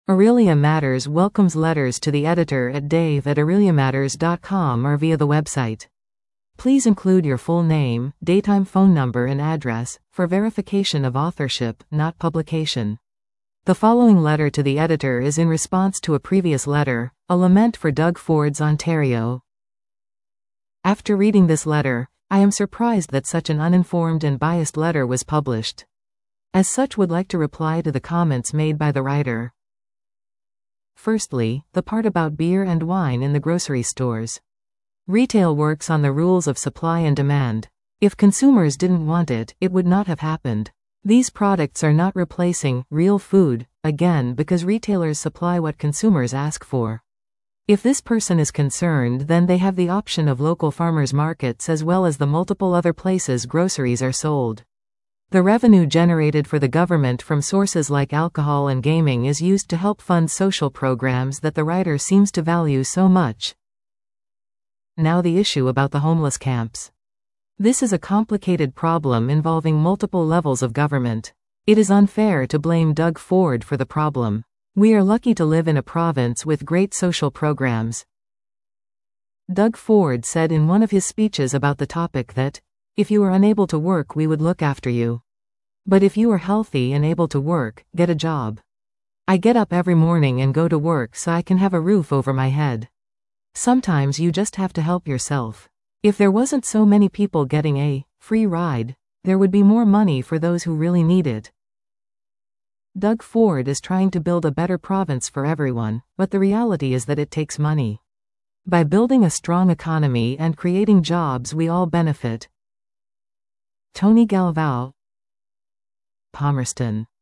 Aurelia Matters welcomes letters to the editor at dave@aureliamatters.com or via the website. Please include your full name, daytime phone number and address, for verification of authorship, not publication. The following letter to the editor is in response to a previous letter, a lament for Doug Ford's Ontario. After reading this letter, I am surprised that such an uninformed and biased letter was published. As such, would like to reply to the comments made by the writer. Firstly, the part about beer and wine in the grocery stores. Retail works on the rules of supply and demand. If consumers didn't want it, it would not have happened. These products are not replacing real food, again, because retailers supply what consumers ask for. If this person is concerned, then they have the option of local farmers markets as well as the multiple other places groceries are sold. The revenue generated for the government from sources like alcohol and gaming is used to help fund social programs that the writer seems to value so much. Now the issue about the homeless camps. This is a complicated problem involving multiple levels of government. It is unfair to blame Doug Ford for the problem. We are lucky to live in a province with great social programs. Doug Ford said in one of his speeches about the topic that, if you are unable to work, we would look after you. But if you are healthy and able to work, get a job. I get up every morning and go to work so I can have a roof over my head. Sometimes you just have to help yourself. If there wasn't so many people getting a free ride, there would be more money for those who really need it. Doug Ford is trying to build a better province for everyone, but the reality is that it takes money. By building a strong economy and creating jobs, we all benefit. Tony Galvao, Palmerston.